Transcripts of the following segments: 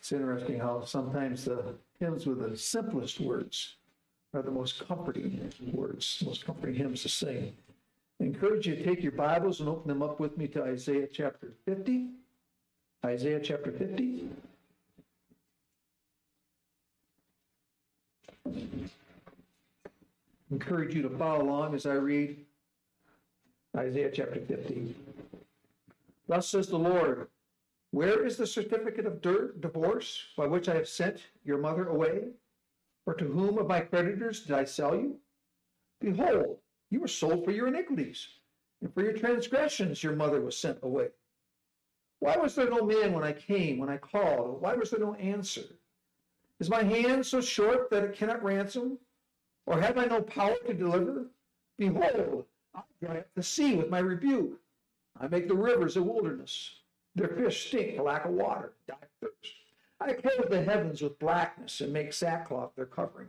It's interesting how sometimes the hymns with the simplest words are the most comforting words, most comforting hymns to sing. I encourage you to take your Bibles and open them up with me to Isaiah chapter 50. Isaiah chapter 50. I encourage you to follow along as I read Isaiah chapter 50. Thus says the Lord, where is the certificate of divorce by which I have sent your mother away? Or to whom of my creditors did I sell you? Behold, you were sold for your iniquities, and for your transgressions your mother was sent away. Why was there no man when I came, when I called? Why was there no answer? Is my hand so short that it cannot ransom? Or have I no power to deliver? Behold, I dry up the sea with my rebuke. I make the rivers a wilderness. Their fish stink for lack of water, die of thirst. I clothe the heavens with blackness and make sackcloth their covering.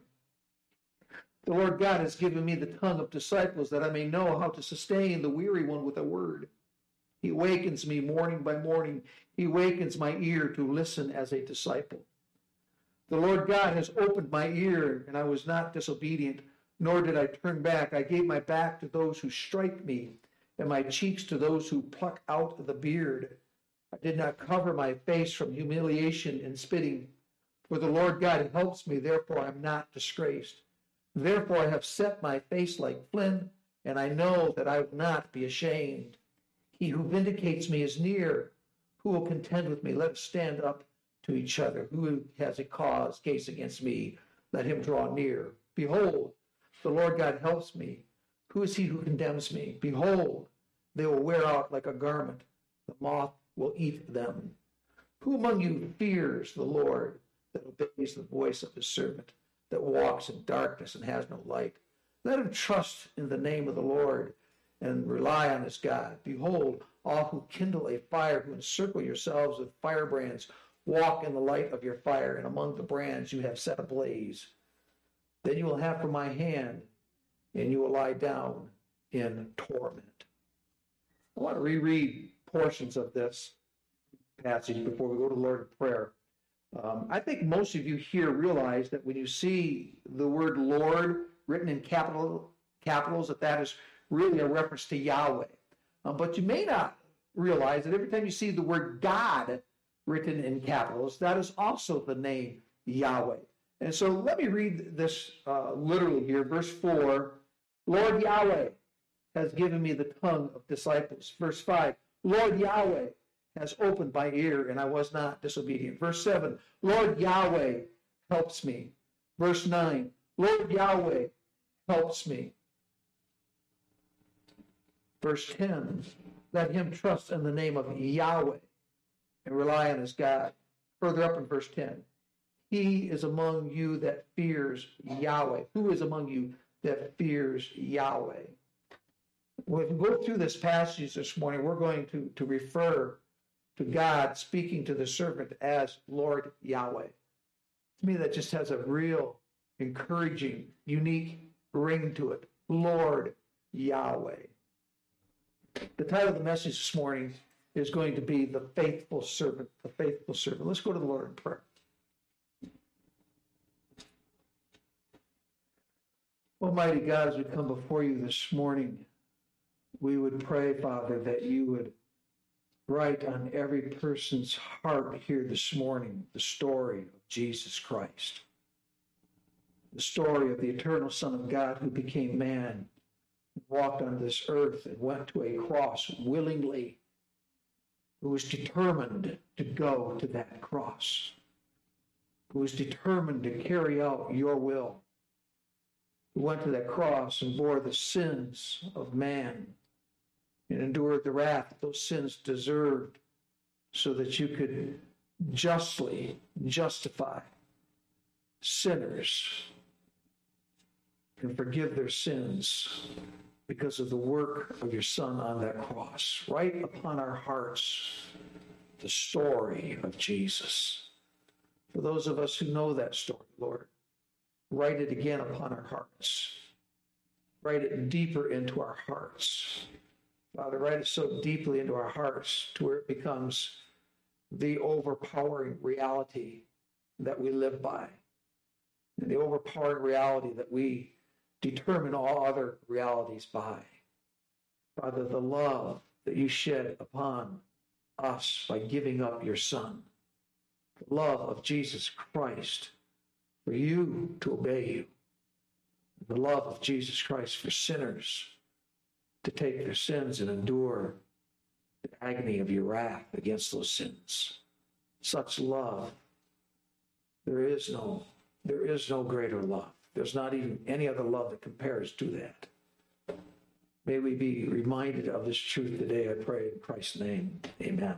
The Lord God has given me the tongue of disciples that I may know how to sustain the weary one with a word. He awakens me morning by morning. He awakens my ear to listen as a disciple. The Lord God has opened my ear, and I was not disobedient, nor did I turn back. I gave my back to those who strike me, and my cheeks to those who pluck out the beard. I did not cover my face from humiliation and spitting. For the Lord God helps me, therefore I am not disgraced. Therefore I have set my face like flint, and I know that I will not be ashamed. He who vindicates me is near. Who will contend with me? Let us stand up to each other. Who has a case against me? Let him draw near. Behold, the Lord God helps me. Who is he who condemns me? Behold, they will wear out like a garment. The moth will eat them. Who among you fears the Lord, that obeys the voice of his servant, that walks in darkness and has no light? Let him trust in the name of the Lord and rely on his God. Behold, all who kindle a fire, who encircle yourselves with firebrands, walk in the light of your fire, and among the brands you have set ablaze. Then you will have from my hand, and you will lie down in torment. I want to reread portions of this passage before we go to the Lord in prayer. I think most of you here realize that when you see the word Lord written in capitals, that is really a reference to Yahweh. But you may not realize that every time you see the word God written in capitals, that is also the name Yahweh. And so let me read this literally here. Verse 4, Lord Yahweh has given me the tongue of disciples. Verse 5, Lord Yahweh has opened my ear, and I was not disobedient. Verse 7, Lord Yahweh helps me. Verse 9, Lord Yahweh helps me. Verse 10, let him trust in the name of Yahweh and rely on his God. Further up in verse 10, he is among you that fears Yahweh. Who is among you that fears Yahweh? When we go through this passage this morning, we're going to refer to God speaking to the servant as Lord Yahweh. To me, that just has a real encouraging, unique ring to it. Lord Yahweh. The title of the message this morning is going to be The Faithful Servant. The Faithful Servant. Let's go to the Lord in prayer. Almighty God, as we come before you this morning, we would pray, Father, that you would write on every person's heart here this morning the story of Jesus Christ, the story of the eternal Son of God who became man, walked on this earth and went to a cross willingly, who was determined to go to that cross, who was determined to carry out your will, who went to that cross and bore the sins of man and endured the wrath that those sins deserved, so that you could justly justify sinners and forgive their sins because of the work of your Son on that cross. Write upon our hearts the story of Jesus. For those of us who know that story, Lord, write it again upon our hearts. Write it deeper into our hearts. Father, write it so deeply into our hearts to where it becomes the overpowering reality that we live by, and the overpowering reality that we determine all other realities by. Father, the love that you shed upon us by giving up your Son, the love of Jesus Christ for you to obey you, the love of Jesus Christ for sinners to take their sins and endure the agony of your wrath against those sins. Such love, there is no greater love. There's not even any other love that compares to that. May we be reminded of this truth today, I pray in Christ's name. Amen.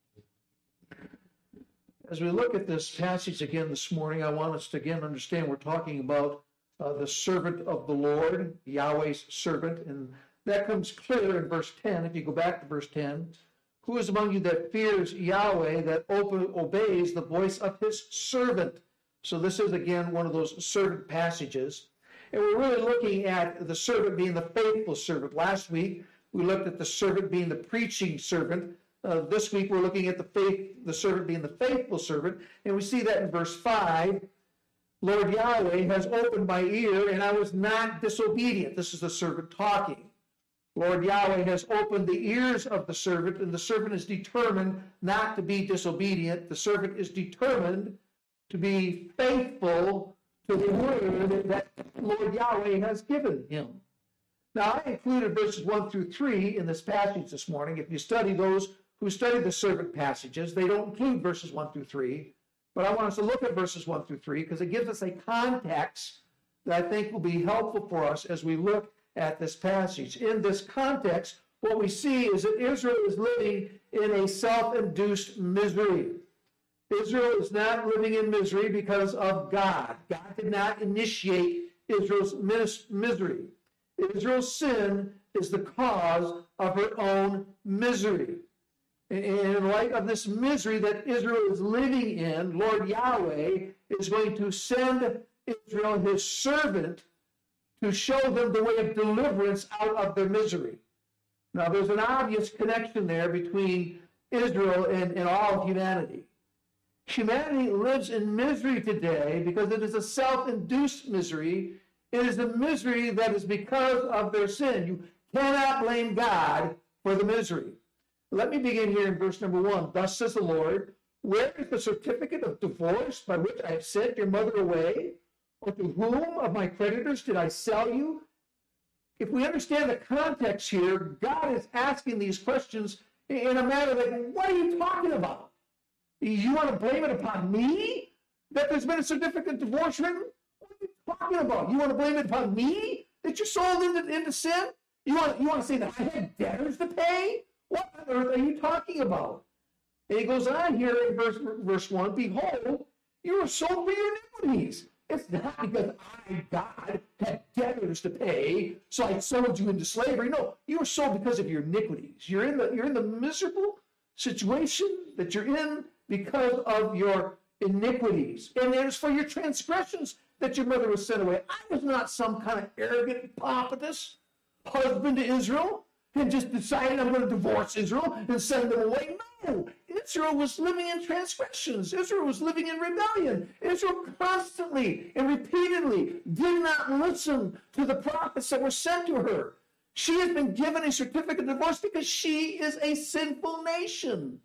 As we look at this passage again this morning, I want us to again understand we're talking about the servant of the Lord, Yahweh's servant, and that comes clear in verse 10. If you go back to verse 10, who is among you that fears Yahweh, that obeys the voice of his servant? So this is again one of those servant passages. And we're really looking at the servant being the faithful servant. Last week, we looked at the servant being the preaching servant. This week, we're looking at the servant being the faithful servant. And we see that in verse 5. Lord Yahweh has opened my ear, and I was not disobedient. This is the servant talking. Lord Yahweh has opened the ears of the servant, and the servant is determined not to be disobedient. The servant is determined to be faithful to the word that Lord Yahweh has given him. Now, I included verses 1 through 3 in this passage this morning. If you study those who study the servant passages, they don't include verses 1 through 3. But I want us to look at verses 1 through 3 because it gives us a context that I think will be helpful for us as we look at this passage. In this context, what we see is that Israel is living in a self-induced misery. Israel is not living in misery because of God. God did not initiate Israel's misery. Israel's sin is the cause of her own misery. In light of this misery that Israel is living in, Lord Yahweh is going to send Israel, his servant, to show them the way of deliverance out of their misery. Now, there's an obvious connection there between Israel and all of humanity. Humanity lives in misery today because it is a self-induced misery. It is a misery that is because of their sin. You cannot blame God for the misery. Let me begin here in verse number 1. Thus says the Lord, where is the certificate of divorce by which I have sent your mother away? Or to whom of my creditors did I sell you? If we understand the context here, God is asking these questions in a manner like, what are you talking about? You want to blame it upon me that there's been a certificate of divorce written? What are you talking about? You want to blame it upon me that you're sold into sin? You want to say that I had debtors to pay? What on earth are you talking about? And he goes on here in verse 1, behold, you were sold for your iniquities. It's not because I, God, had debtors to pay, so I sold you into slavery. No, you were sold because of your iniquities. You're in the miserable situation that you're in because of your iniquities. And it is for your transgressions that your mother was sent away. I was not some kind of arrogant, pompous husband to Israel and just decided I'm going to divorce Israel and send them away. No, Israel was living in transgressions. Israel was living in rebellion. Israel constantly and repeatedly did not listen to the prophets that were sent to her. She has been given a certificate of divorce because she is a sinful nation.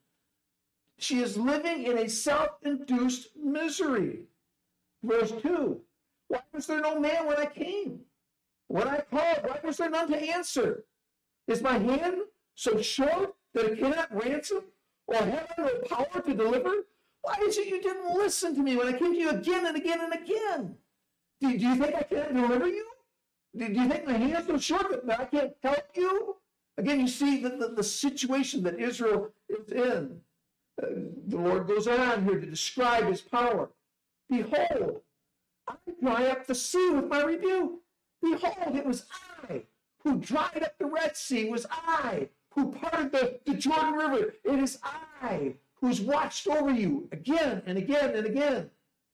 She is living in a self-induced misery. Verse 2, why was there no man when I came? When I called, why was there none to answer? Is my hand so short that it cannot ransom? Or have I no power to deliver? Why is it you didn't listen to me when I came to you again and again and again? Do you think I can't deliver you? Do you think my hand's so short that I can't help you? Again, you see the situation that Israel is in. The Lord goes on here to describe his power. Behold, I dry up the sea with my rebuke. Behold, it was I who dried up the Red Sea. It was I who parted the Jordan River. It is I who's watched over you again and again and again.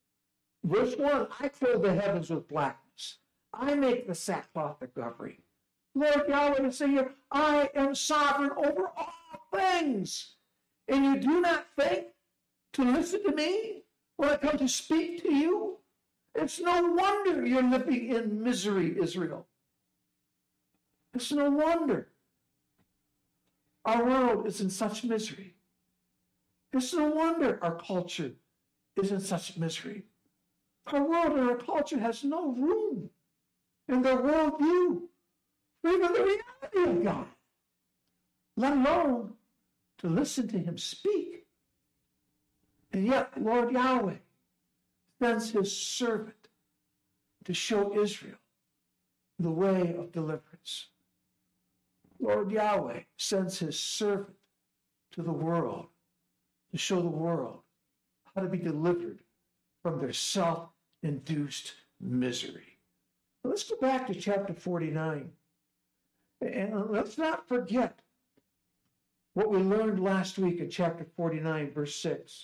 Verse 1, I clothe the heavens with blackness. I make the sackcloth a covering. Lord Yahweh is saying here, I am sovereign over all things. And you do not think to listen to me when I come to speak to you? It's no wonder you're living in misery, Israel. It's no wonder our world is in such misery. It's no wonder our culture is in such misery. Our world and our culture has no room in their worldview for even the reality of God, let alone to listen to him speak. And yet, Lord Yahweh sends his servant to show Israel the way of deliverance. Lord Yahweh sends his servant to the world to show the world how to be delivered from their self-induced misery. Let's go back to chapter 49. And let's not forget what we learned last week in chapter 49, verse 6.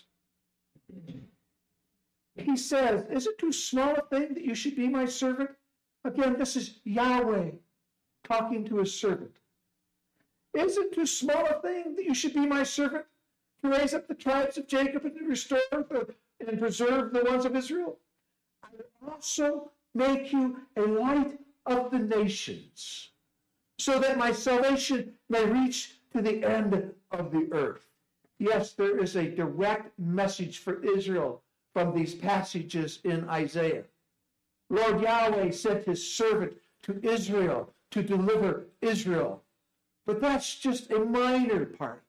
He says, is it too small a thing that you should be my servant? Again, this is Yahweh talking to his servant. Is it too small a thing that you should be my servant to raise up the tribes of Jacob and to restore and preserve the ones of Israel? I will also make you a light of the nations, so that my salvation may reach to the end of the earth. Yes, there is a direct message for Israel from these passages in Isaiah. Lord Yahweh sent his servant to Israel to deliver Israel. But that's just a minor part.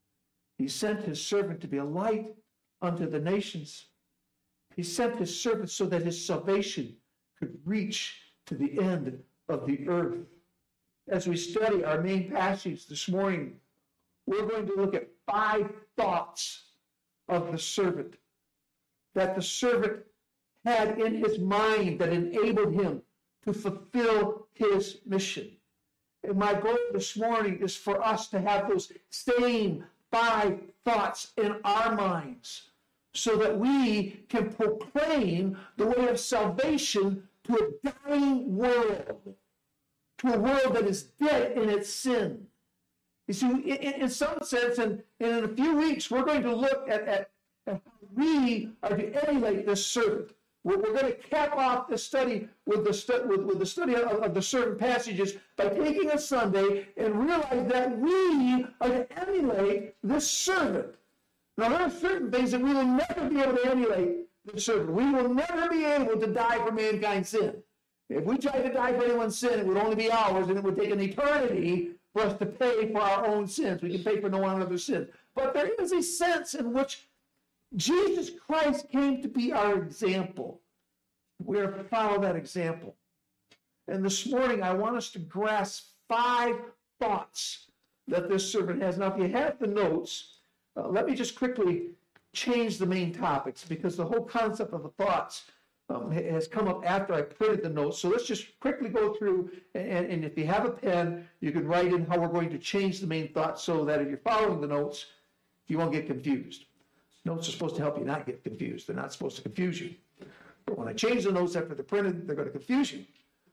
He sent his servant to be a light unto the nations. He sent his servant so that his salvation could reach to the end of the earth. As we study our main passage this morning, we're going to look at 5 thoughts of the servant that the servant had in his mind that enabled him to fulfill his mission. And my goal this morning is for us to have those same 5 thoughts in our minds so that we can proclaim the way of salvation to a dying world, to a world that is dead in its sin. You see, in some sense, and in a few weeks, we're going to look at how we are to emulate this servant. We're going to cap off this study with the study of the certain passages by taking a Sunday and realize that we are to emulate this servant. Now, there are certain things that we will never be able to emulate the servant. We will never be able to die for mankind's sin. If we tried to die for anyone's sin, it would only be ours, and it would take an eternity for us to pay for our own sins. We can pay for no one other's sin. But there is a sense in which Jesus Christ came to be our example. We are to follow that example. And this morning, I want us to grasp 5 thoughts that this servant has. Now, if you have the notes, let me just quickly change the main topics, because the whole concept of the thoughts has come up after I printed the notes. So let's just quickly go through, and if you have a pen, you can write in how we're going to change the main thoughts so that if you're following the notes, you won't get confused. Notes are supposed to help you not get confused. They're not supposed to confuse you. But when I change the notes after they're printed, they're going to confuse you.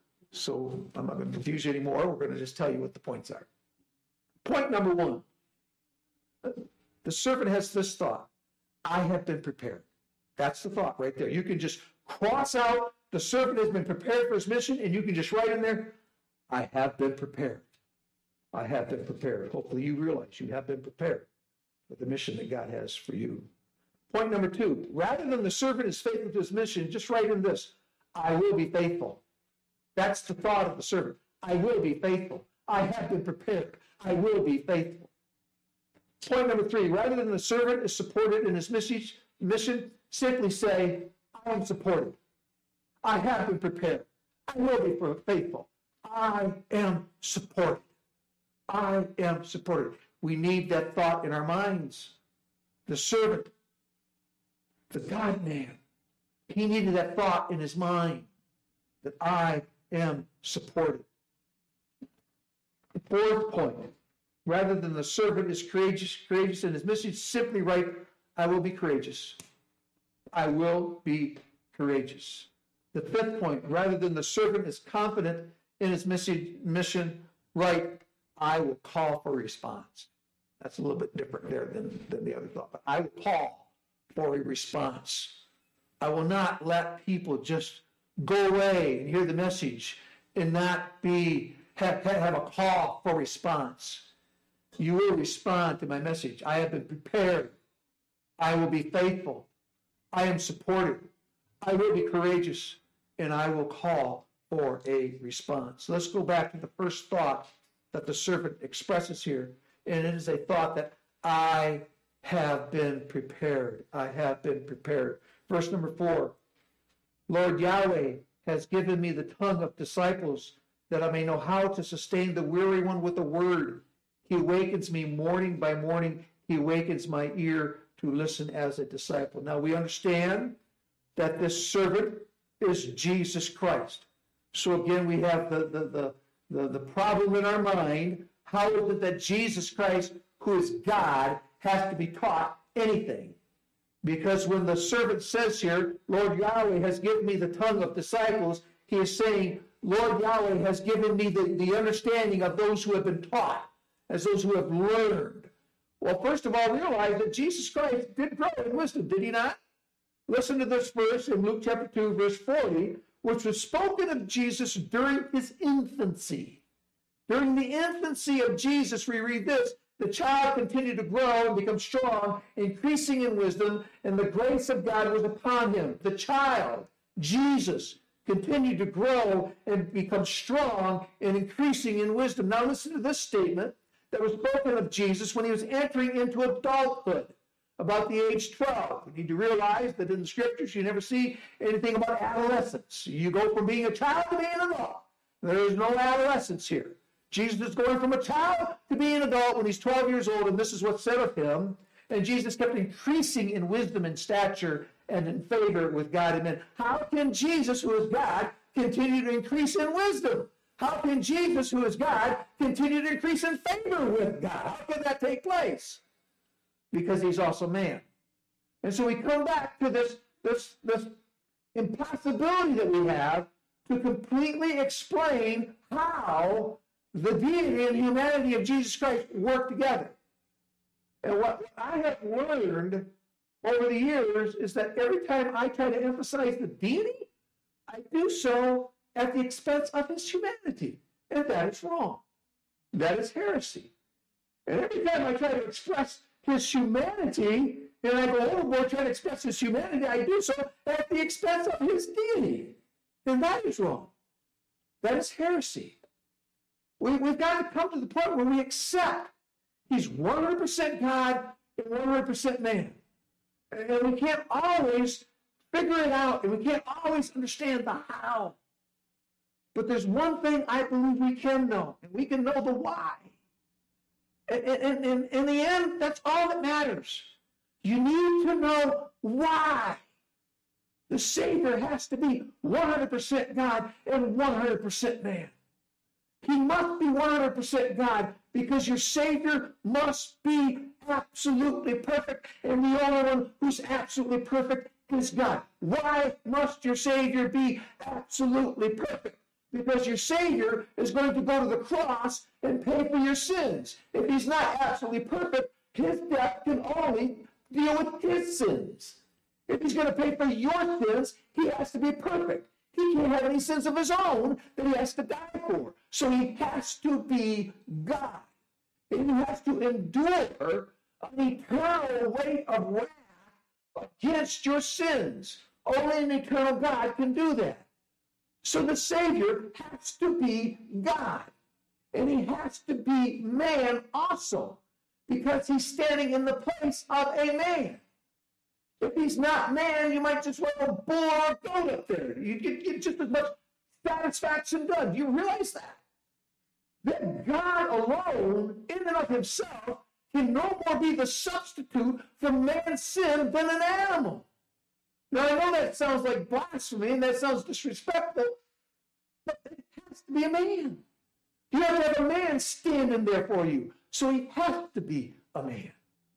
So I'm not going to confuse you anymore. We're going to just tell you what the points are. Point number 1. The servant has this thought: I have been prepared. That's the thought right there. You can just cross out the servant has been prepared for his mission, and you can just write in there, I have been prepared. I have been prepared. Hopefully you realize you have been prepared for the mission that God has for you. Point number 2, rather than the servant is faithful to his mission, just write in this, I will be faithful. That's the thought of the servant. I will be faithful. I have been prepared. I will be faithful. Point number 3, rather than the servant is supported in his mission, simply say, I am supported. I have been prepared. I will be faithful. I am supported. I am supported. We need that thought in our minds. The servant, the God-man, he needed that thought in his mind, that I am supported. The 4th point, rather than the servant is courageous in his mission, simply write, I will be courageous. I will be courageous. The 5th point, rather than the servant is confident in his mission, write, I will call for a response. That's a little bit different there than the other thought, but I will call for a response. I will not let people just go away and hear the message and not have a call for response. You will respond to my message. I have been prepared. I will be faithful. I am supported. I will be courageous, and I will call for a response. Let's go back to the first thought that the servant expresses here, and it is a thought that I have been prepared. I have been prepared. Verse number 4, Lord Yahweh has given me the tongue of disciples that I may know how to sustain the weary one with a word. He awakens me morning by morning. He awakens my ear to listen as a disciple. Now we understand that this servant is Jesus Christ. So again, we have the problem in our mind. How is it that Jesus Christ, who is God, has to be taught anything? Because when the servant says here, Lord Yahweh has given me the tongue of disciples, he is saying, Lord Yahweh has given me the understanding of those who have been taught, as those who have learned. Well, first of all, realize that Jesus Christ did grow in wisdom, did he not? Listen to this verse in Luke chapter 2, verse 40, which was spoken of Jesus during his infancy. During the infancy of Jesus, we read this, the child continued to grow and become strong, increasing in wisdom, and the grace of God was upon him. The child, Jesus, continued to grow and become strong and increasing in wisdom. Now listen to this statement that was spoken of Jesus when he was entering into adulthood, about the age 12. You need to realize that in the scriptures you never see anything about adolescence. You go from being a child to being an adult. There is no adolescence here. Jesus is going from a child to being an adult when he's 12 years old, and this is what's said of him. And Jesus kept increasing in wisdom and stature and in favor with God and men. How can Jesus, who is God, continue to increase in wisdom? How can Jesus, who is God, continue to increase in favor with God? How can that take place? Because he's also man. And so we come back to this impossibility that we have to completely explain how the deity and humanity of Jesus Christ work together. And what I have learned over the years is that every time I try to emphasize the deity, I do so at the expense of his humanity. And that is wrong. That is heresy. And every time I try to express his humanity, and I go overboard trying to express his humanity, I do so at the expense of his deity. And that is wrong. That is heresy. We've got to come to the point where we accept he's 100% God and 100% man. And we can't always figure it out, and we can't always understand the how. But there's one thing I believe we can know, and we can know the why. And in the end, that's all that matters. You need to know why. The Savior has to be 100% God and 100% man. He must be 100% God because your Savior must be absolutely perfect, and the only one who's absolutely perfect is God. Why must your Savior be absolutely perfect? Because your Savior is going to go to the cross and pay for your sins. If he's not absolutely perfect, his death can only deal with his sins. If he's going to pay for your sins, he has to be perfect. He can't have any sins of his own that he has to die for. So he has to be God. And he has to endure an eternal weight of wrath against your sins. Only an eternal God can do that. So the Savior has to be God. And he has to be man also, because he's standing in the place of a man. If he's not man, you might just want a bull or a goat up there. You get just as much satisfaction done. Do you realize that? That God alone, in and of himself, can no more be the substitute for man's sin than an animal. Now, I know that sounds like blasphemy, and that sounds disrespectful, but it has to be a man. You have to have a man standing there for you, so he has to be a man.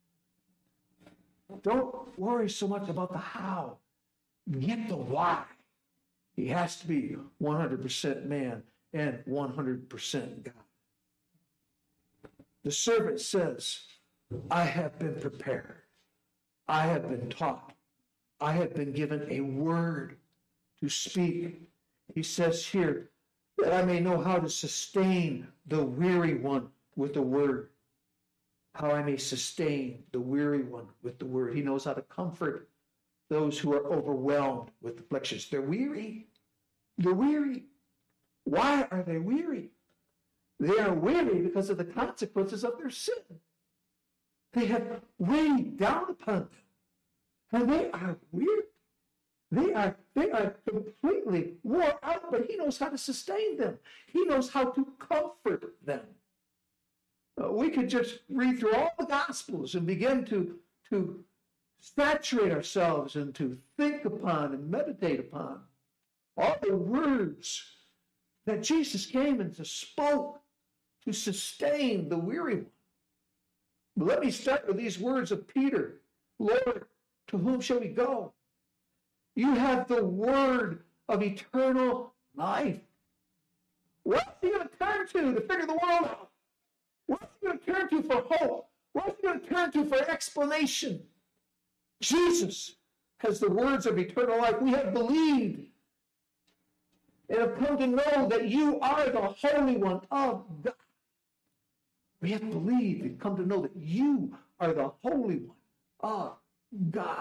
Don't worry so much about the how. Get the why. He has to be 100% man and 100% God. The servant says, I have been prepared. I have been taught. I have been given a word to speak. He says here, that I may know how to sustain the weary one with the word. How I may sustain the weary one with the word. He knows how to comfort those who are overwhelmed with afflictions. They're weary. They're weary. Why are they weary? They are weary because of the consequences of their sin. They have weighed down upon them. And they are weary. They are completely worn out, but he knows how to sustain them. He knows how to comfort them. We could just read through all the Gospels and begin to saturate ourselves and to think upon and meditate upon all the words that Jesus came and spoke to sustain the weary one. But let me start with these words of Peter. Lord, to whom shall we go? You have the word of eternal life. What's he going to turn to figure the world out? What's he going to turn to for hope? What's he going to turn to for explanation? Jesus has the words of eternal life. We have believed and have come to know that you are the Holy One of God. We have believed and come to know that you are the Holy One of God.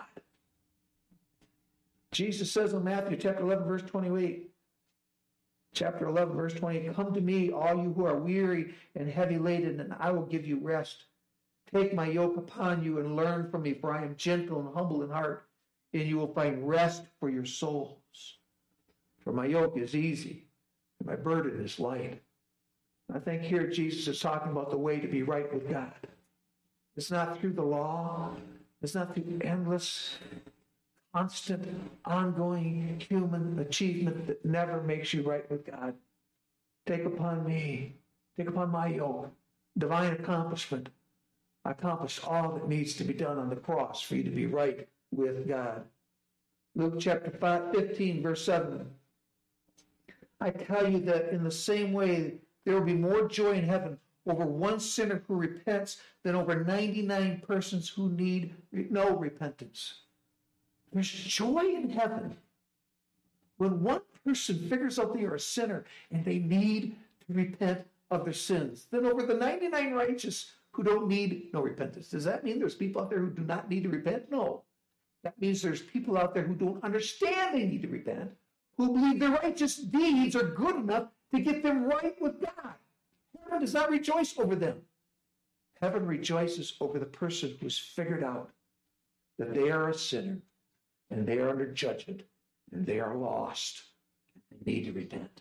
Jesus says in Matthew chapter 11, verse 28, chapter 11, verse 28, come to me, all you who are weary and heavy laden, and I will give you rest. Take my yoke upon you and learn from me, for I am gentle and humble in heart, and you will find rest for your souls. For my yoke is easy, and my burden is light. I think here Jesus is talking about the way to be right with God. It's not through the law. It's not through endless, constant, ongoing human achievement that never makes you right with God. Take upon me, take upon my yoke, divine accomplishment. I accomplished all that needs to be done on the cross for you to be right with God. Luke chapter 15, verse 7. I tell you that in the same way, there will be more joy in heaven over one sinner who repents than over 99 persons who need no repentance. There's joy in heaven when one person figures out they are a sinner and they need to repent of their sins, than over the 99 righteous who don't need no repentance. Does that mean there's people out there who do not need to repent? No. That means there's people out there who don't understand they need to repent, who believe their righteous deeds are good enough to get them right with God. Heaven does not rejoice over them. Heaven rejoices over the person who's figured out that they are a sinner and they are under judgment and they are lost and they need to repent.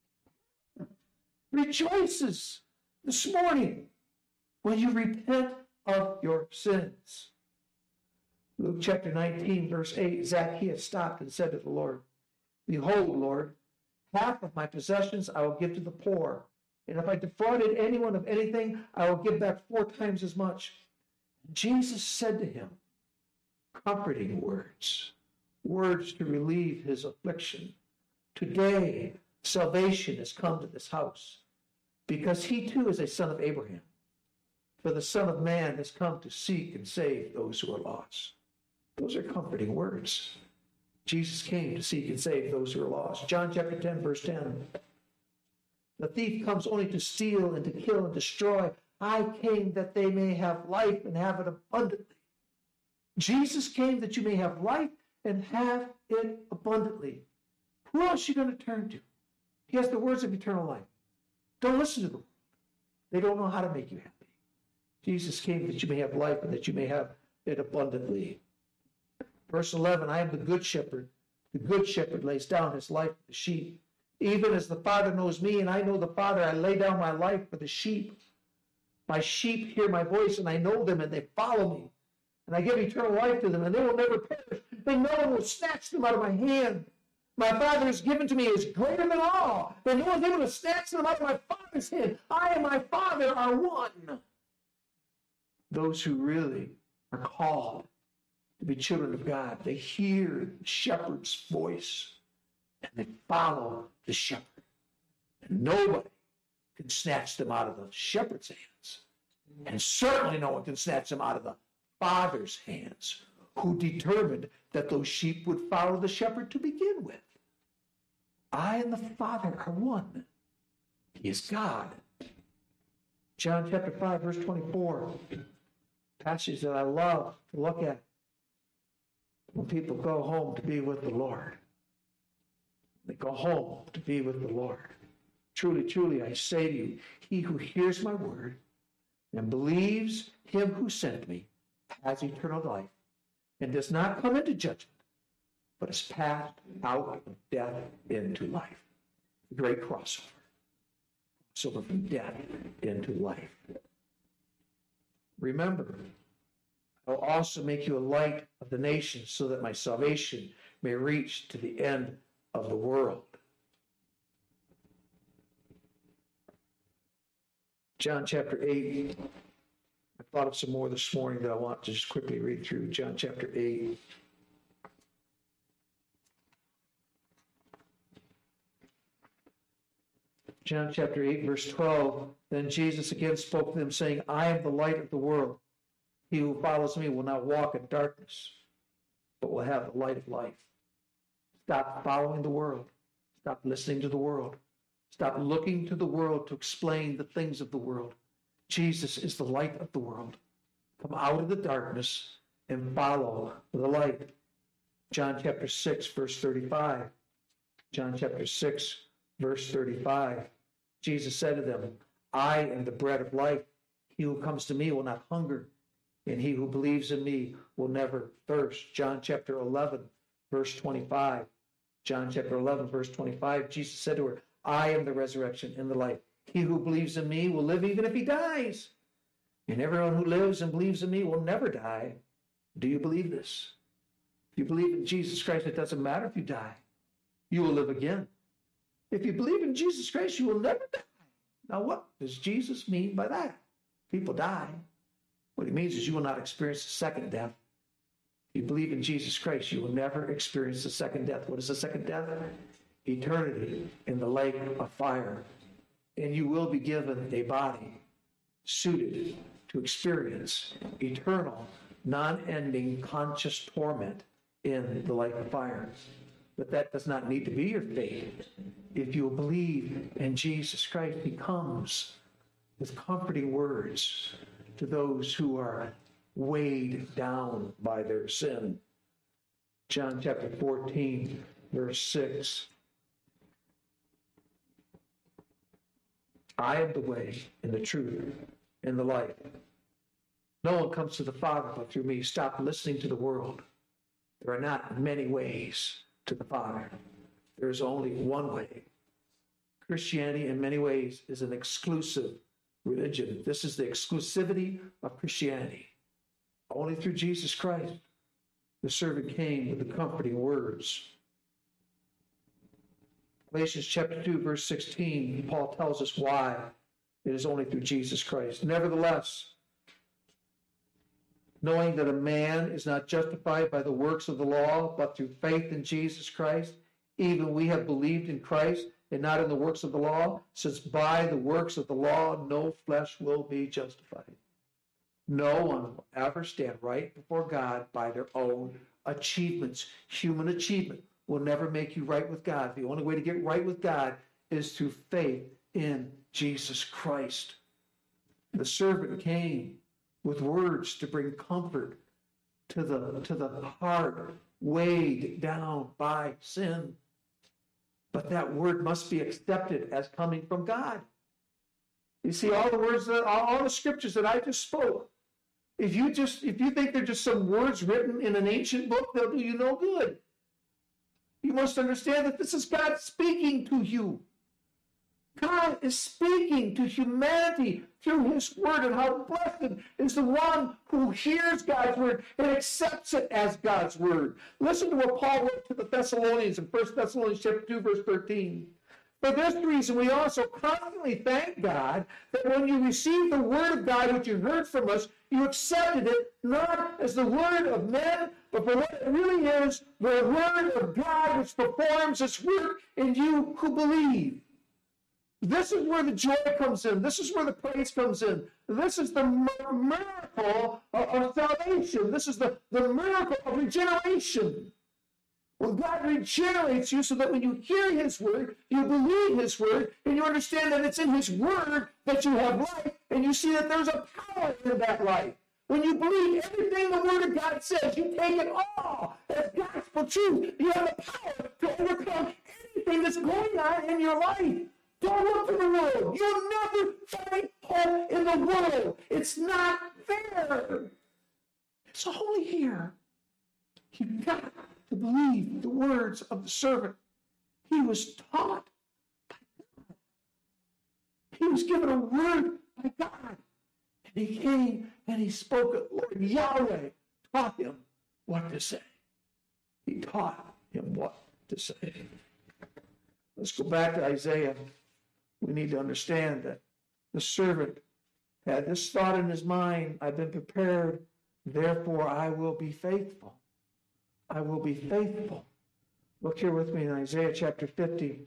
Rejoices this morning when you repent of your sins. Luke chapter 19, verse 8, Zacchaeus stopped and said to the Lord, behold, Lord, half of my possessions I will give to the poor. And if I defrauded anyone of anything, I will give back 4 times as much. Jesus said to him, comforting words, words to relieve his affliction. Today, salvation has come to this house, because he too is a son of Abraham. For the Son of Man has come to seek and save those who are lost. Those are comforting words. Jesus came to seek and save those who are lost. John chapter 10, verse 10. The thief comes only to steal and to kill and destroy. I came that they may have life and have it abundantly. Jesus came that you may have life and have it abundantly. Who else are you going to turn to? He has the words of eternal life. Don't listen to them. They don't know how to make you happy. Jesus came that you may have life and that you may have it abundantly. Verse 11, I am the good shepherd. The good shepherd lays down his life for the sheep. Even as the Father knows me, and I know the Father, I lay down my life for the sheep. My sheep hear my voice, and I know them, and they follow me. And I give eternal life to them, and they will never perish. And no one will snatch them out of my hand. My Father has given to me is greater than all. And no one's able to snatch them out of my Father's hand. I and my Father are one. Those who really are called to be children of God, they hear the shepherd's voice and they follow the shepherd. And nobody can snatch them out of the shepherd's hands. And certainly no one can snatch them out of the Father's hands. who determined that those sheep would follow the shepherd to begin with. I and the Father are one. He is God. John chapter 5, verse 24, passage that I love to look at when people go home to be with the Lord. They go home to be with the Lord. Truly, truly, I say to you, he who hears my word and believes him who sent me has eternal life and does not come into judgment, but is passed out of death into life. The great crossover. Crossover from death into life. Remember, I will also make you a light of the nations so that my salvation may reach to the end of the world. John chapter 8. I thought of some more this morning that I want to just quickly read through. John chapter 8. John chapter 8, verse 12. Then Jesus again spoke to them, saying, I am the light of the world. He who follows me will not walk in darkness, but will have the light of life. Stop following the world. Stop listening to the world. Stop looking to the world to explain the things of the world. Jesus is the light of the world. Come out of the darkness and follow the light. John chapter 6, verse 35. John chapter 6, verse 35. Jesus said to them, I am the bread of life. He who comes to me will not hunger, and he who believes in me will never thirst. John chapter 11, verse 25. John chapter 11, verse 25. Jesus said to her, I am the resurrection and the life. He who believes in me will live even if he dies. And everyone who lives and believes in me will never die. Do you believe this? If you believe in Jesus Christ, it doesn't matter if you die. You will live again. If you believe in Jesus Christ, you will never die. Now, what does Jesus mean by that? People die. What he means is you will not experience the second death. If you believe in Jesus Christ, you will never experience the second death. What is the second death? Eternity in the lake of fire. And you will be given a body suited to experience eternal, non-ending conscious torment in the lake of fire. But that does not need to be your fate. If you believe in Jesus Christ, he comes with comforting words to those who are weighed down by their sin. John chapter 14, verse 6. I am the way and the truth and the life. No one comes to the Father but through me. Stop listening to the world. There are not many ways to the Father. There is only one way. Christianity, in many ways, is an exclusive religion. This is the exclusivity of Christianity. Only through Jesus Christ, the servant came with the comforting words. Galatians chapter 2, verse 16, Paul tells us why it is only through Jesus Christ. Nevertheless, knowing that a man is not justified by the works of the law, but through faith in Jesus Christ, even we have believed in Christ and not in the works of the law, since by the works of the law no flesh will be justified. No one will ever stand right before God by their own achievements. Human achievement will never make you right with God. The only way to get right with God is through faith in Jesus Christ. The servant came with words to bring comfort to the heart weighed down by sin. But that word must be accepted as coming from God. You see, all the words, all the scriptures that I just spoke, if you think they're just some words written in an ancient book, they'll do you no good. You must understand that this is God speaking to you. God is speaking to humanity through his word, and how blessed is the one who hears God's word and accepts it as God's word. Listen to what Paul wrote to the Thessalonians in 1 Thessalonians chapter 2, verse 13. For this reason, we also constantly thank God that when you received the word of God which you heard from us, you accepted it not as the word of men, but for what it really is, the word of God which performs its work in you who believe. This is where the joy comes in. This is where the praise comes in. This is the miracle of salvation. This is the miracle of regeneration. When God regenerates you so that when you hear his word, you believe his word, and you understand that it's in his word that you have life, and you see that there's a power in that life. When you believe everything the word of God says, you take it all as gospel truth. You have the power to overcome anything that's going on in your life. Don't look to the world. You'll never find hope in the world. It's not there. It's only here. You've got to believe the words of the servant. He was taught by God. He was given a word by God. And he came and he spoke it. Lord Yahweh taught him what to say. He taught him what to say. Let's go back to Isaiah. We need to understand that the servant had this thought in his mind: I've been prepared, therefore I will be faithful. I will be faithful. Look here with me in Isaiah chapter 50.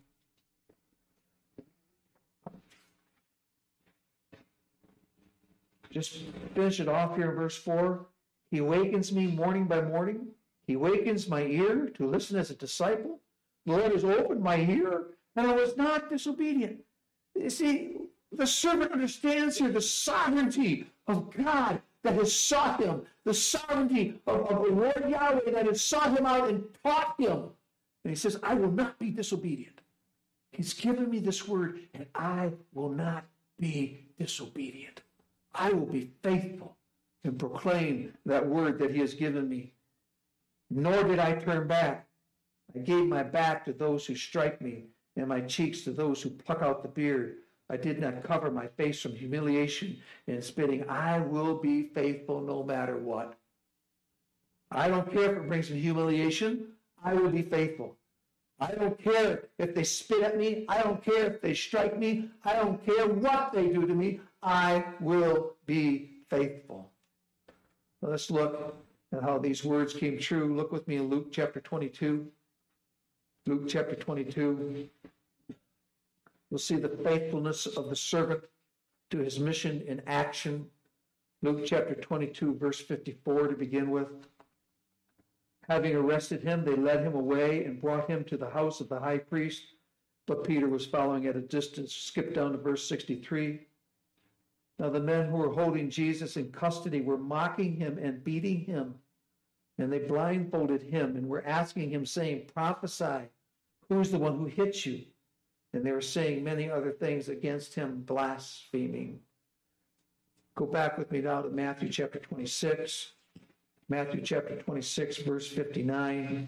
Just finish it off here in verse 4. He awakens me morning by morning. He wakens my ear to listen as a disciple. The Lord has opened my ear, and I was not disobedient. You see, the servant understands here the sovereignty of God that has sought him, the sovereignty of the Lord Yahweh that has sought him out and taught him. And he says, I will not be disobedient. He's given me this word, and I will not be disobedient. I will be faithful and proclaim that word that he has given me. Nor did I turn back. I gave my back to those who strike me, and my cheeks to those who pluck out the beard. I did not cover my face from humiliation and spitting. I will be faithful no matter what. I don't care if it brings me humiliation. I will be faithful. I don't care if they spit at me. I don't care if they strike me. I don't care what they do to me. I will be faithful. Now let's look at how these words came true. Look with me in Luke chapter 22. Luke chapter 22. We'll see the faithfulness of the servant to his mission in action. Luke chapter 22, verse 54 to begin with. Having arrested him, they led him away and brought him to the house of the high priest. But Peter was following at a distance. Skip down to verse 63. Now the men who were holding Jesus in custody were mocking him and beating him. And they blindfolded him and were asking him, saying, prophesy, who's the one who hit you? And they were saying many other things against him, blaspheming. Go back with me now to Matthew chapter 26. Matthew chapter 26, verse 59.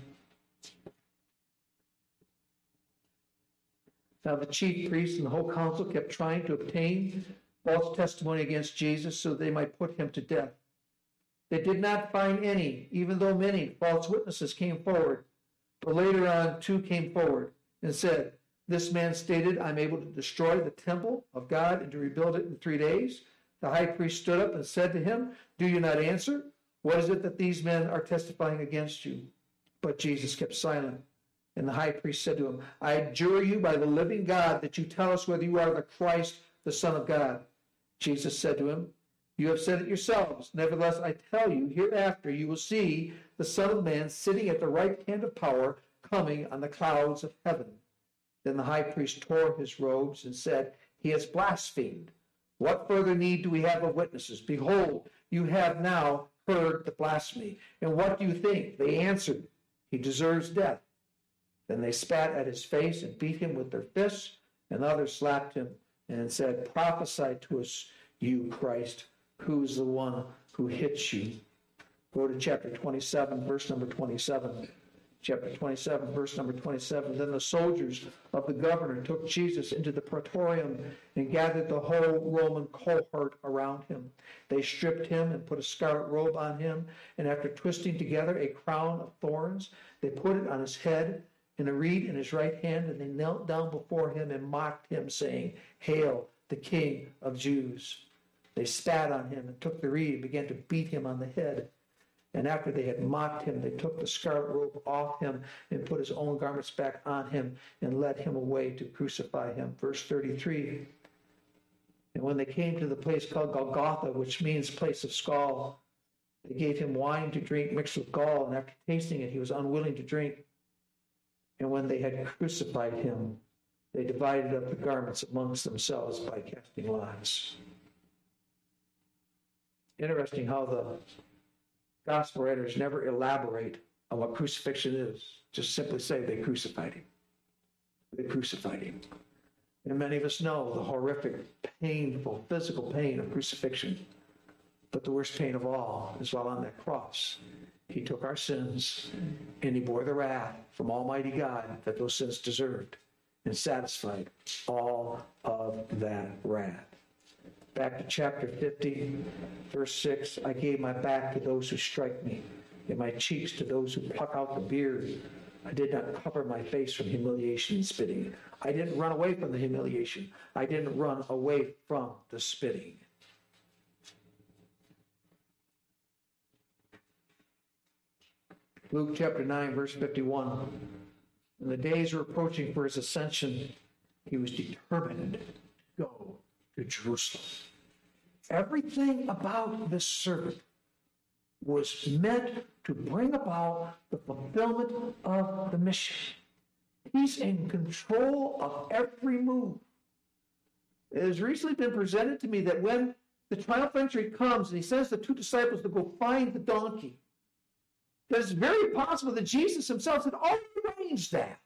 Now the chief priests and the whole council kept trying to obtain false testimony against Jesus so they might put him to death. They did not find any, even though many false witnesses came forward. But later on, 2 came forward and said, this man stated, I'm able to destroy the temple of God and to rebuild it in 3 days. The high priest stood up and said to him, do you not answer? What is it that these men are testifying against you? But Jesus kept silent. And the high priest said to him, I adjure you by the living God that you tell us whether you are the Christ, the Son of God. Jesus said to him, you have said it yourselves. Nevertheless, I tell you, hereafter you will see the Son of Man sitting at the right hand of power, coming on the clouds of heaven. Then the high priest tore his robes and said, he has blasphemed. What further need do we have of witnesses? Behold, you have now heard the blasphemy. And what do you think? They answered, he deserves death. Then they spat at his face and beat him with their fists, and others slapped him and said, prophesy to us, you Christ, who's the one who hits you? Go to chapter 27, verse number 27. Chapter 27, verse number 27. Then the soldiers of the governor took Jesus into the praetorium and gathered the whole Roman cohort around him. They stripped him and put a scarlet robe on him, and after twisting together a crown of thorns, they put it on his head and a reed in his right hand, and they knelt down before him and mocked him, saying, Hail, the King of Jews. They spat on him and took the reed and began to beat him on the head. And after they had mocked him, they took the scarlet robe off him and put his own garments back on him and led him away to crucify him. Verse 33. And when they came to the place called Golgotha, which means place of skull, they gave him wine to drink mixed with gall, and after tasting it, he was unwilling to drink. And when they had crucified him, they divided up the garments amongst themselves by casting lots. Interesting how the gospel writers never elaborate on what crucifixion is. Just simply say they crucified him. They crucified him. And many of us know the horrific, painful, physical pain of crucifixion. But the worst pain of all is while on that cross, he took our sins and he bore the wrath from Almighty God that those sins deserved and satisfied all of that wrath. Back to chapter 50, verse 6, I gave my back to those who strike me, and my cheeks to those who pluck out the beard. I did not cover my face from humiliation and spitting. I didn't run away from the humiliation. I didn't run away from the spitting. Luke chapter 9, verse 51. When the days were approaching for his ascension, he was determined to go to Jerusalem. Everything about this servant was meant to bring about the fulfillment of the mission. He's in control of every move. It has recently been presented to me that when the triumphal entry comes and he sends the two disciples to go find the donkey, that it's very possible that Jesus himself had already arranged that.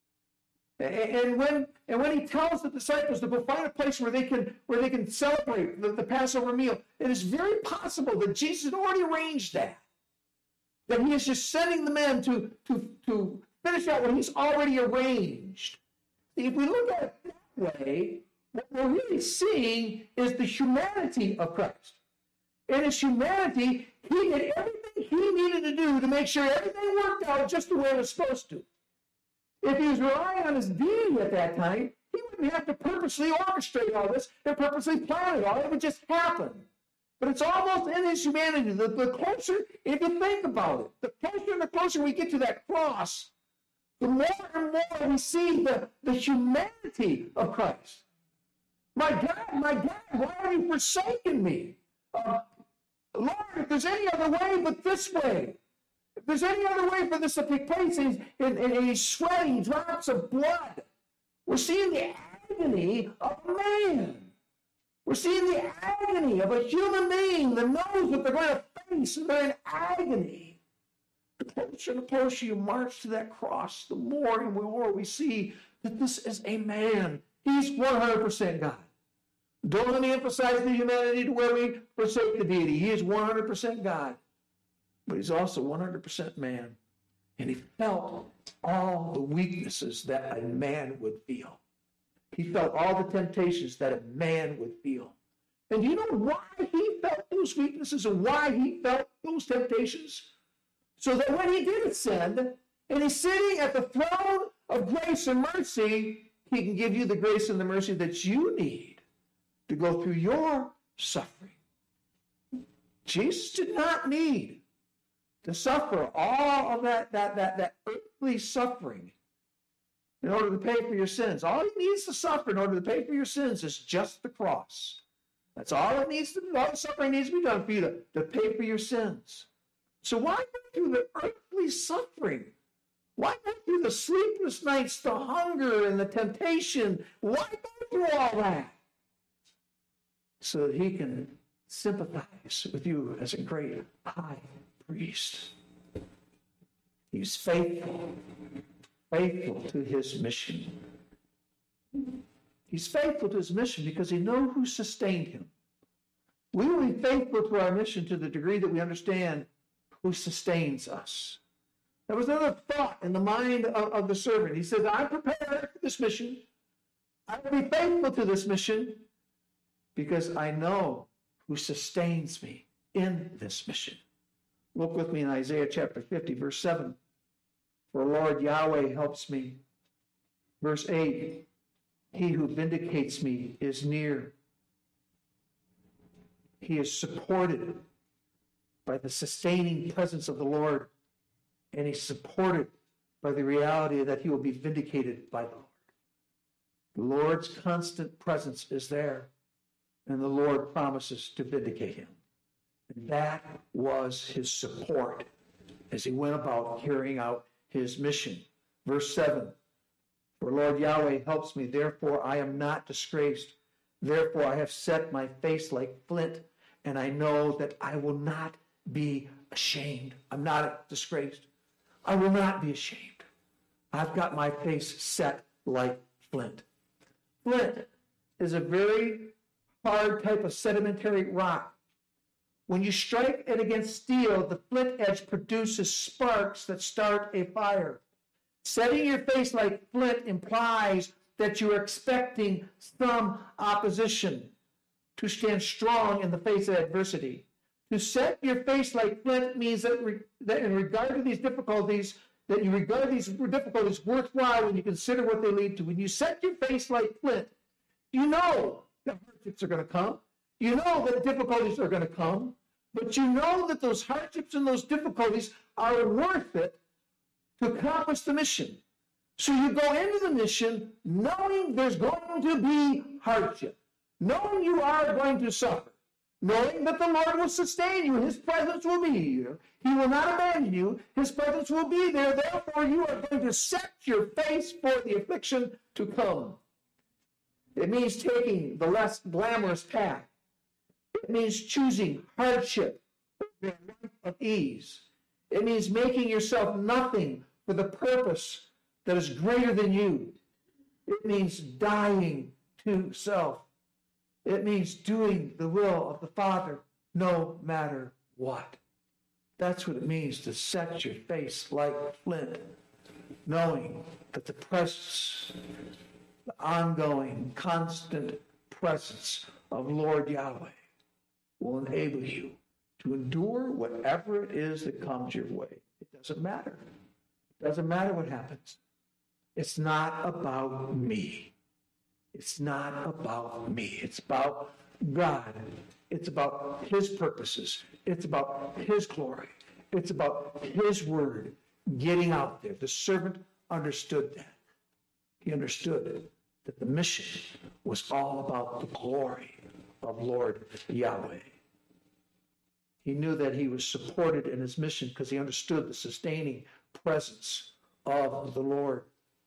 And when he tells the disciples to go find a place where they can celebrate the Passover meal, it is very possible that Jesus had already arranged that. That he is just sending the men to finish out what he's already arranged. If we look at it that way, what we're really seeing is the humanity of Christ. In his humanity, he did everything he needed to do to make sure everything worked out just the way it was supposed to. If he was relying on his deity at that time, he wouldn't have to purposely orchestrate all this and purposely plan it all. It would just happen. But it's almost in his humanity. The closer, if you think about it, the closer we get to that cross, the more and more we see the humanity of Christ. My God, why have you forsaken me? Lord, if there's any other way but this way, if there's any other way for this to take place, and he's sweating drops of blood. We're seeing the agony of a man. We're seeing the agony of a human being that knows what they're going to face, and they're in agony. The closer and the closer you march to that cross, the more and more we see that this is a man. He's 100% God. Don't let me emphasize the humanity to where we forsake the deity. He is 100% God. But he's also 100% man. And he felt all the weaknesses that a man would feel. He felt all the temptations that a man would feel. And do you know why he felt those weaknesses and why he felt those temptations? So that when he did ascend, and he's sitting at the throne of grace and mercy, he can give you the grace and the mercy that you need to go through your suffering. Jesus did not need to suffer all of that earthly suffering in order to pay for your sins. All he needs to suffer in order to pay for your sins is just the cross. That's all it needs to do. All the suffering needs to be done for you to pay for your sins. So why go through the earthly suffering? Why go through the sleepless nights, the hunger and the temptation? Why go through all that? So that he can sympathize with you as a great high priest. He's faithful to his mission. He's faithful to his mission because he knows who sustained him. We will be faithful to our mission to the degree that we understand who sustains us. There was another thought in the mind of the servant. He said, I'm prepared for this mission. I will be faithful to this mission because I know who sustains me in this mission. Look with me in Isaiah chapter 50, verse 7. For Lord Yahweh helps me. Verse 8. He who vindicates me is near. He is supported by the sustaining presence of the Lord, and he's supported by the reality that he will be vindicated by the Lord. The Lord's constant presence is there, and the Lord promises to vindicate him. And that was his support as he went about carrying out his mission. Verse 7, for Lord Yahweh helps me, therefore I am not disgraced. Therefore I have set my face like flint, and I know that I will not be ashamed. I'm not disgraced. I will not be ashamed. I've got my face set like flint. Flint is a very hard type of sedimentary rock. When you strike it against steel, the flint edge produces sparks that start a fire. Setting your face like flint implies that you are expecting some opposition to stand strong in the face of adversity. To set your face like flint means that in regard to these difficulties, that you regard these difficulties worthwhile when you consider what they lead to. When you set your face like flint, you know that hardships are going to come. You know that difficulties are going to come. But you know that those hardships and those difficulties are worth it to accomplish the mission. So you go into the mission knowing there's going to be hardship, knowing you are going to suffer, knowing that the Lord will sustain you, his presence will be here. He will not abandon you. His presence will be there. Therefore, you are going to set your face for the affliction to come. It means taking the less glamorous path. It means choosing hardship over a life of ease. It means making yourself nothing for the purpose that is greater than you. It means dying to self. It means doing the will of the Father no matter what. That's what it means to set your face like flint, knowing that the presence, the ongoing, constant presence of Lord Yahweh will enable you to endure whatever it is that comes your way. It doesn't matter. It doesn't matter what happens. It's not about me. It's not about me. It's about God. It's about his purposes. It's about his glory. It's about his word getting out there. The servant understood that. He understood that the mission was all about the glory of Lord Yahweh. He knew that he was supported in his mission because he understood the sustaining presence of the Lord.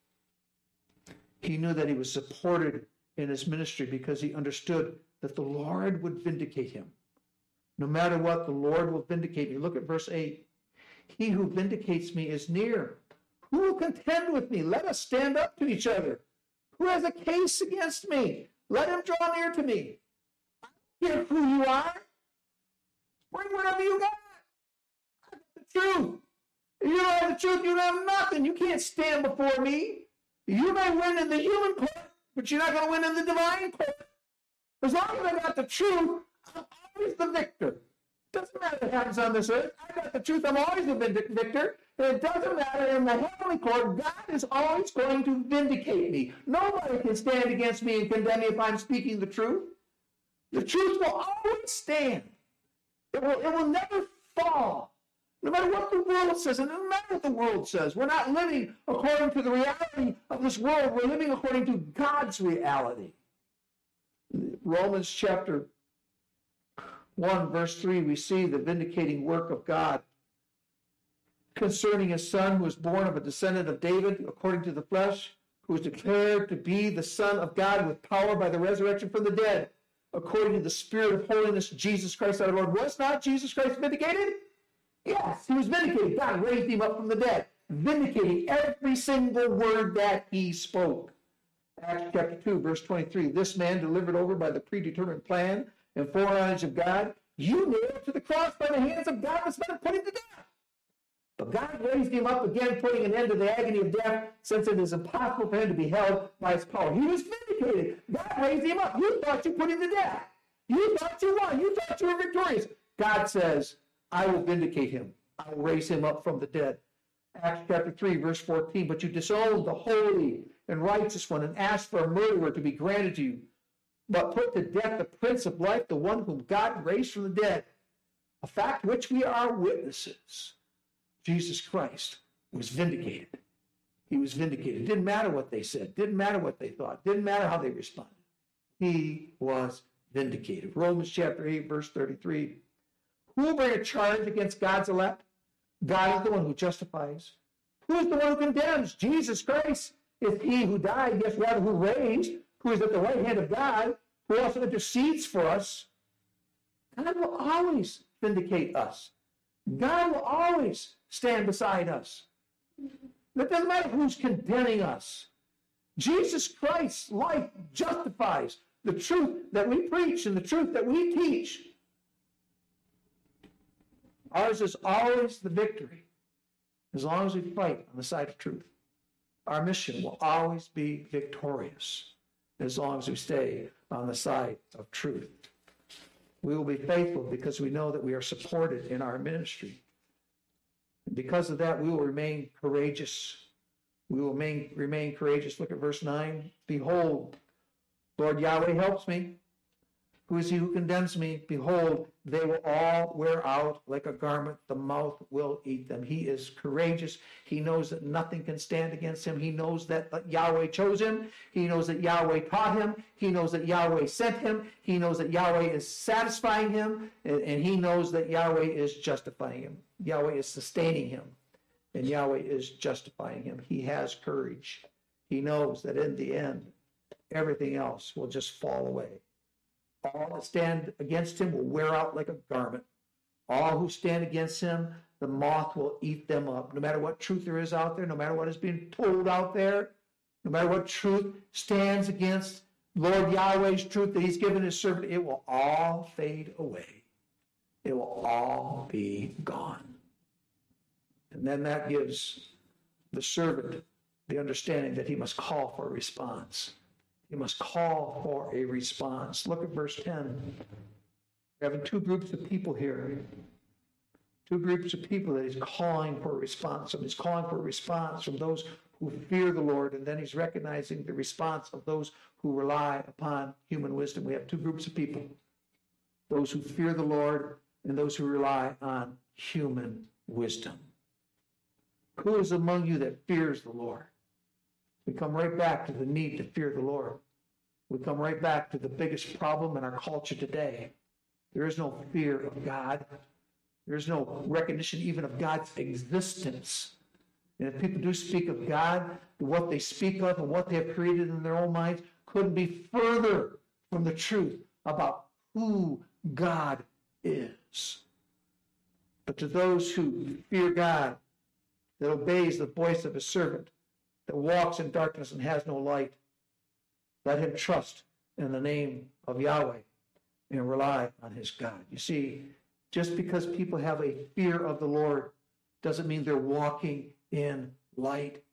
He knew that he was supported in his ministry because he understood that the Lord would vindicate him. No matter what, the Lord will vindicate me. Look at verse 8. He who vindicates me is near. Who will contend with me? Let us stand up to each other. Who has a case against me? Let him draw near to me. I don't care who you are. Bring whatever you got. I got the truth. If you don't have the truth, you don't have nothing. You can't stand before me. You may win in the human court, but you're not going to win in the divine court. As long as I got the truth, I'm always the victor. Doesn't matter what happens on this earth. I got the truth. I'm always the victor. And it doesn't matter in the heavenly court. God is always going to vindicate me. Nobody can stand against me and condemn me if I'm speaking the truth. The truth will always stand. It will never fall. No matter what the world says, and no matter what the world says, we're not living according to the reality of this world. We're living according to God's reality. Romans chapter 1, verse 3, we see the vindicating work of God concerning his son who was born of a descendant of David according to the flesh, who was declared to be the Son of God with power by the resurrection from the dead, according to the Spirit of holiness, Jesus Christ our Lord. Was not Jesus Christ vindicated? Yes, he was vindicated. God raised him up from the dead, vindicating every single word that he spoke. Acts chapter 2, verse 23, this man delivered over by the predetermined plan and foreknowledge of God, you nailed to the cross by the hands of God was meant to put him to death. But God raised him up again, putting an end to the agony of death, since it is impossible for him to be held by his power. He was vindicated. God raised him up. You thought you put him to death. You thought you won. You thought you were victorious. God says, I will vindicate him. I will raise him up from the dead. Acts chapter 3, verse 14, but you disowned the holy and righteous one and asked for a murderer to be granted to you, but put to death the Prince of Life, the one whom God raised from the dead, a fact which we are witnesses. Jesus Christ was vindicated. He was vindicated. It didn't matter what they said. Didn't matter what they thought. Didn't matter how they responded. He was vindicated. Romans chapter 8, verse 33. Who will bring a charge against God's elect? God is the one who justifies. Who is the one who condemns? Jesus Christ is he who died, yes, rather who raised, who is at the right hand of God, who also intercedes for us. God will always vindicate us. God will always stand beside us. It doesn't matter who's condemning us. Jesus Christ's life justifies the truth that we preach and the truth that we teach. Ours is always the victory, as long as we fight on the side of truth. Our mission will always be victorious, as long as we stay on the side of truth. We will be faithful because we know that we are supported in our ministry. Because of that, we will remain courageous. We will remain courageous. Look at verse 9. Behold, Lord Yahweh helps me. Who is he who condemns me? Behold, they will all wear out like a garment. The mouth will eat them. He is courageous. He knows that nothing can stand against him. He knows that Yahweh chose him. He knows that Yahweh taught him. He knows that Yahweh sent him. He knows that Yahweh is satisfying him. And he knows that Yahweh is justifying him. Yahweh is sustaining him. And Yahweh is justifying him. He has courage. He knows that in the end, everything else will just fall away. All that stand against him will wear out like a garment. All who stand against him, the moth will eat them up. No matter what truth there is out there, no matter what is being told out there, no matter what truth stands against Lord Yahweh's truth that he's given his servant, it will all fade away. It will all be gone. And then that gives the servant the understanding that he must call for a response. He must call for a response. Look at verse 10. We're having two groups of people here. Two groups of people that he's calling for a response. And he's calling for a response from those who fear the Lord, and then he's recognizing the response of those who rely upon human wisdom. We have two groups of people. Those who fear the Lord and those who rely on human wisdom. Who is among you that fears the Lord? We come right back to the need to fear the Lord. We come right back to the biggest problem in our culture today. There is no fear of God. There is no recognition even of God's existence. And if people do speak of God, what they speak of and what they have created in their own minds couldn't be further from the truth about who God is. But to those who fear God, that obeys the voice of his servant, that walks in darkness and has no light, let him trust in the name of Yahweh and rely on his God. You see, just because people have a fear of the Lord doesn't mean they're walking in light.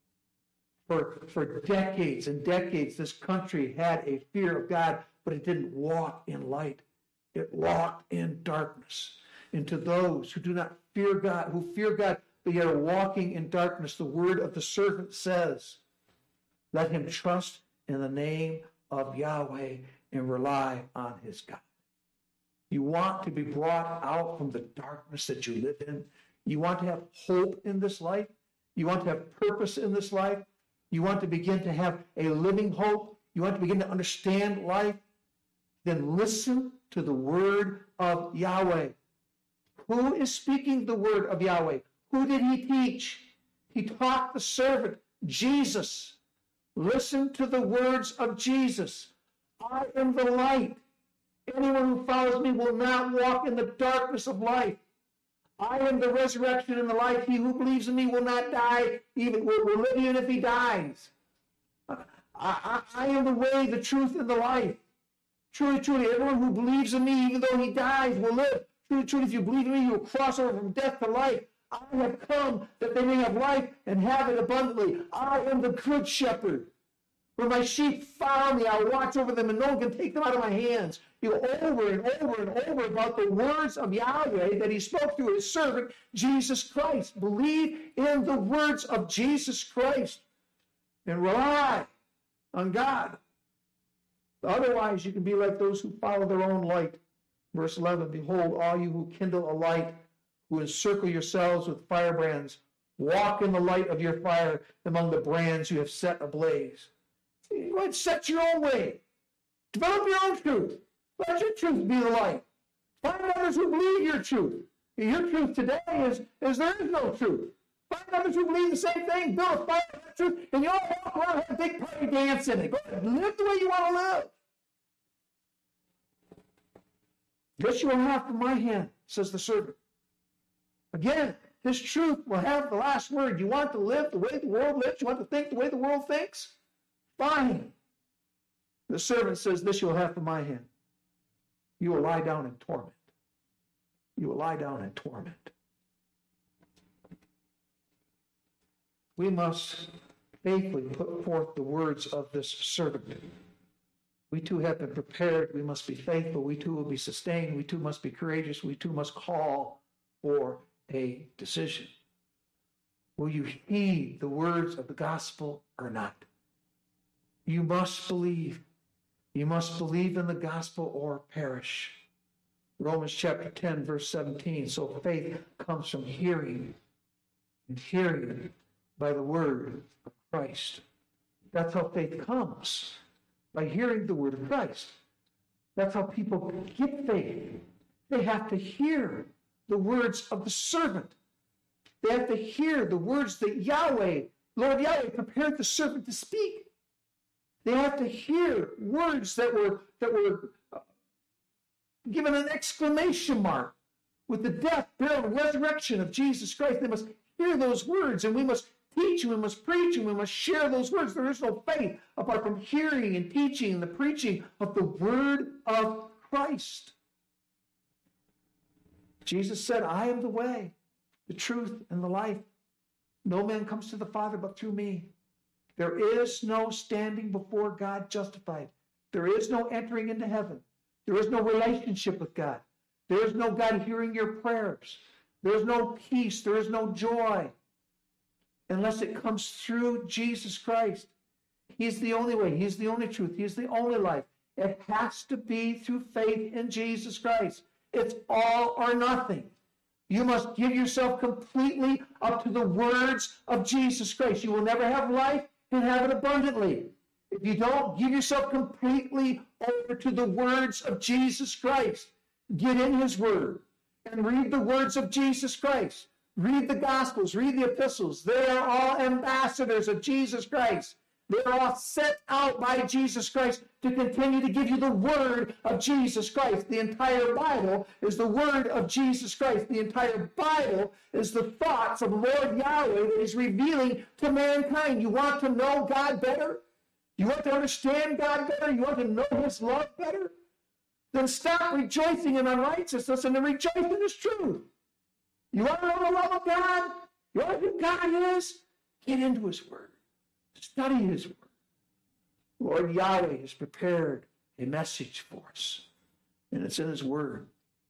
For decades and decades, this country had a fear of God, but it didn't walk in light. It walked in darkness. And to those who do not fear God, who fear God, but yet are walking in darkness, the word of the servant says, let him trust in the name of Yahweh and rely on his God. You want to be brought out from the darkness that you live in. You want to have hope in this life. You want to have purpose in this life. You want to begin to have a living hope. You want to begin to understand life. Then listen to the word of Yahweh. Who is speaking the word of Yahweh? Who did he teach? He taught the servant, Jesus. Listen to the words of Jesus. I am the light. Anyone who follows me will not walk in the darkness of life. I am the resurrection and the life. He who believes in me will not die, will live even if he dies. I am the way, the truth, and the life. Truly, truly, everyone who believes in me, even though he dies, will live. Truly, truly, if you believe in me, you will cross over from death to life. I have come that they may have life and have it abundantly. I am the good shepherd. When my sheep follow me, I watch over them, and no one can take them out of my hands. You go over and over and over about the words of Yahweh that he spoke through his servant, Jesus Christ. Believe in the words of Jesus Christ and rely on God. Otherwise, you can be like those who follow their own light Verse 11, behold, all you who kindle a light, who encircle yourselves with firebrands, walk in the light of your fire among the brands you have set ablaze. Go ahead, set your own way. Develop your own truth. Let your truth be the light. Find others who believe your truth. Your truth today is there is no truth. Find others who believe the same thing. Build a fire of that truth, and you all walk around and have a big party dance in it. Go ahead, live the way you want to live. This you will have from my hand, says the servant. Again, this truth will have the last word. You want to live the way the world lives? You want to think the way the world thinks? Fine. The servant says, this you will have from my hand. You will lie down in torment. You will lie down in torment. We must faithfully put forth the words of this servant. We too have been prepared. We must be faithful. We too will be sustained. We too must be courageous. We too must call for a decision. Will you heed the words of the gospel or not? You must believe. You must believe in the gospel or perish. Romans chapter 10, verse 17. So faith comes from hearing, and hearing by the word of Christ. That's how faith comes, by hearing the word of Christ. That's how people get faith. They have to hear the words of the servant. They have to hear the words that Lord Yahweh prepared the servant to speak. They have to hear words that were given an exclamation mark with the death, burial, and resurrection of Jesus Christ. They must hear those words, and we must teach, and we must preach, and we must share those words. There is no faith apart from hearing and teaching and the preaching of the word of Christ. Jesus said, I am the way, the truth, and the life. No man comes to the Father but through me. There is no standing before God justified. There is no entering into heaven. There is no relationship with God. There is no God hearing your prayers. There is no peace. There is no joy unless it comes through Jesus Christ. He's the only way. He's the only truth. He's the only life. It has to be through faith in Jesus Christ. It's all or nothing. You must give yourself completely up to the words of Jesus Christ. You will never have life and have it abundantly if you don't give yourself completely over to the words of Jesus Christ. Get in his word and read the words of Jesus Christ. Read the Gospels, read the epistles. They are all ambassadors of Jesus Christ. They're all set out by Jesus Christ to continue to give you the word of Jesus Christ. The entire Bible is the word of Jesus Christ. The entire Bible is the thoughts of Lord Yahweh that he's revealing to mankind. You want to know God better? You want to understand God better? You want to know his love better? Then stop rejoicing in unrighteousness and rejoice in his truth. You want to know the love of God? You want to know who God is? Get into his word. Study his word. Lord Yahweh has prepared a message for us, and it's in his word.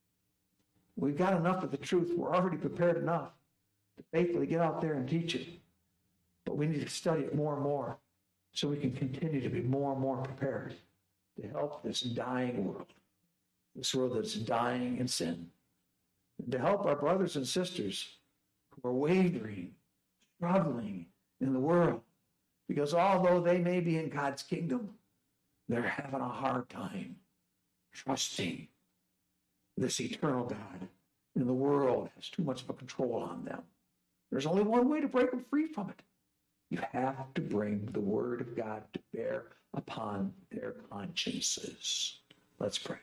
We've got enough of the truth. We're already prepared enough to faithfully get out there and teach it. But we need to study it more and more so we can continue to be more and more prepared to help this dying world, this world that's dying in sin, and to help our brothers and sisters who are wavering, struggling in the world. Because although they may be in God's kingdom, they're having a hard time trusting this eternal God. And the world has too much of a control on them. There's only one way to break them free from it. You have to bring the word of God to bear upon their consciences. Let's pray.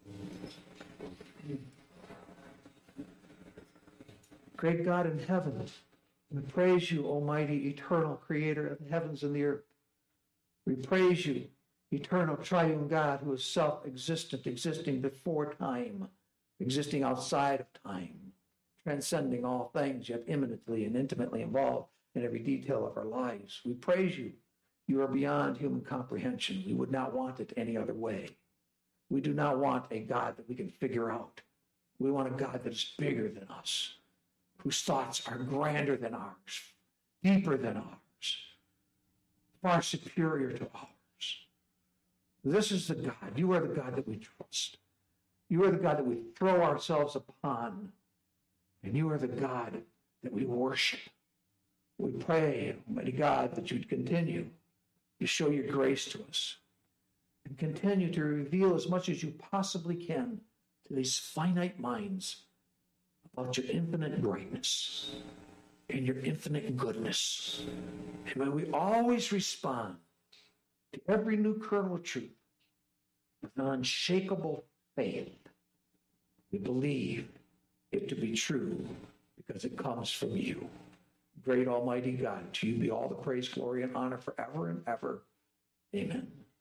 Great God in heaven, we praise you, Almighty, eternal creator of the heavens and the earth. We praise you, eternal triune God who is self-existent, existing before time, existing outside of time, transcending all things, yet immanently and intimately involved in every detail of our lives. We praise you. You are beyond human comprehension. We would not want it any other way. We do not want a God that we can figure out. We want a God that is bigger than us, whose thoughts are grander than ours, deeper than ours, far superior to ours. This is the God. You are the God that we trust. You are the God that we throw ourselves upon. And you are the God that we worship. We pray, Almighty God, that you'd continue to show your grace to us and continue to reveal as much as you possibly can to these finite minds about your infinite greatness and your infinite goodness. And may we always respond to every new kernel of truth with an unshakable faith. We believe it to be true because it comes from you. Great Almighty God, to you be all the praise, glory, and honor forever and ever. Amen.